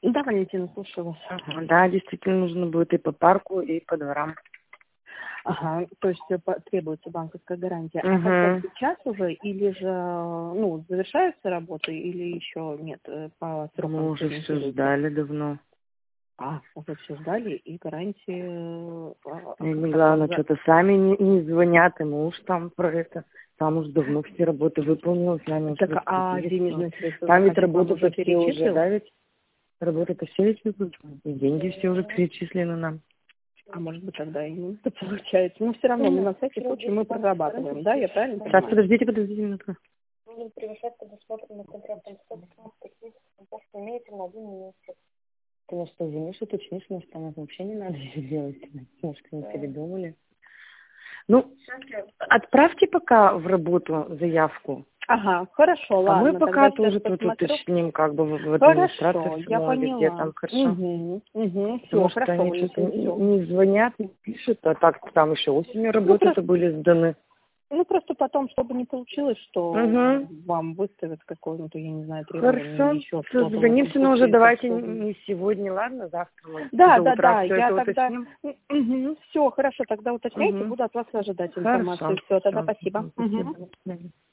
Да, Валентина, слушаю вас. Ага, да, действительно нужно будет и по парку, и по дворам. Ага, то есть требуется банковская гарантия. А Угу. когда сейчас уже, или же, завершаются работы, или еще нет по срокам? Мы уже все ждали давно. Уже все ждали, и гарантии... Главное, что-то сами не звонят, и мы уж там про это. Там уж давно все работы выполнилось, нами уже денежные средства? Там ведь работы-то все перечислил? уже, да, ведь? Работы-то все ведь выплачены. И деньги все уже перечислены нам. А может быть, тогда и не получается. Но все равно, на всякий случай мы прорабатываем, да? Я правильно понимаю? Сейчас, подождите минутку. Будем превышать предусмотренный контрактом собственность техническим постом имеется на 1 месяц. Ты нас что, звонишь, уточнишь, может, там вообще не надо еще делать? Может, мы передумали? Ну, отправьте пока в работу заявку. Ага, хорошо, ладно. А мы пока тогда тоже тут уточним, как бы в Хорошо, администрации, я поняла. где там, хорошо? Все, Потому что хорошо. они что-то не звонят, не пишут, а так там еще осенью работы-то были сданы. Просто потом, чтобы не получилось, что вам выставят какое-нибудь, я не знаю, требование или еще что-то. Созвонимся, но уже давайте не сегодня, ладно, завтра мы Да, все я это тогда... уточним. Все, хорошо, тогда уточняйте, буду от вас ожидать информацию. Все, тогда спасибо. Спасибо.